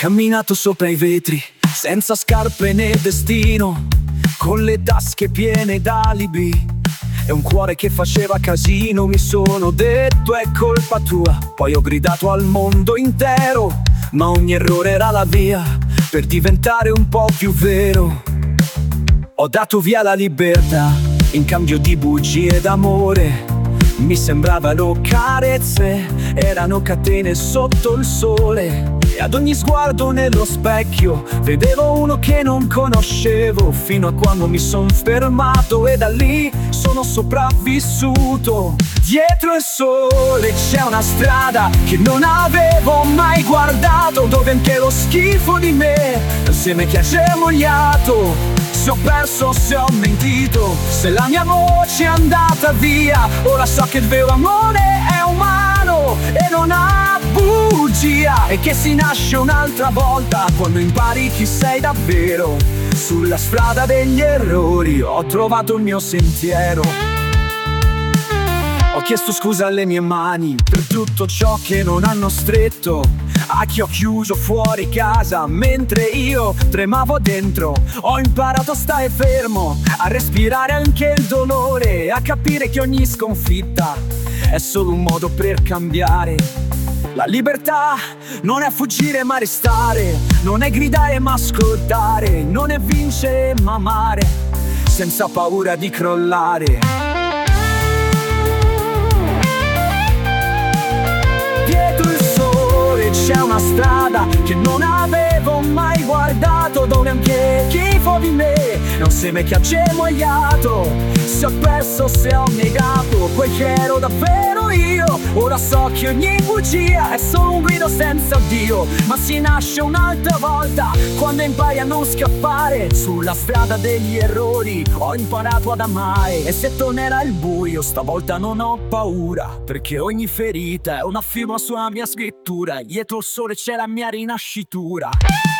camminato sopra i vetri, senza scarpe né destino, con le tasche piene d'alibi e un cuore che faceva casino. Mi sono detto è colpa tua, poi ho gridato al mondo intero, ma ogni errore era la via per diventare un po' più vero. Ho dato via la libertà in cambio di bugie d'amore. Mi sembravano carezze, erano catene sotto il sole. E ad ogni sguardo nello specchio vedevo uno che non conoscevo, fino a quando mi son fermato e da lì sono sopravvissuto. Dietro il sole c'è una strada che non avevo mai guardato, dove anche lo schifo di me, insieme che ha germogliato. Se ho perso, se ho mentito, se la mia voce è andata via, ora so che il vero amore è umano e non ha bugia, e che si nasce un'altra volta quando impari chi sei davvero. Sulla strada degli errori ho trovato il mio sentiero. Ho chiesto scusa alle mie mani per tutto ciò che non hanno stretto, a chi ho chiuso fuori casa mentre io tremavo dentro. Ho imparato a stare fermo, a respirare anche il dolore, a capire che ogni sconfitta è solo un modo per cambiare. La libertà non è fuggire ma restare, non è gridare ma ascoltare, non è vincere ma amare, senza paura di crollare. C'è una strada che non avevo mai guardato, dove anche chi fu di me è un seme che ha germogliato. Se ho perso, se ho negato quel che ero davvero io, ora so che ogni bugia è solo un grido senza Dio. Ma si nasce un'altra volta quando impari a non scappare. Sulla strada degli errori ho imparato ad amare, e se tornerà il buio stavolta non ho paura, perché ogni ferita è una firma sulla mia scrittura. Dietro il sole c'è la mia rinascitura.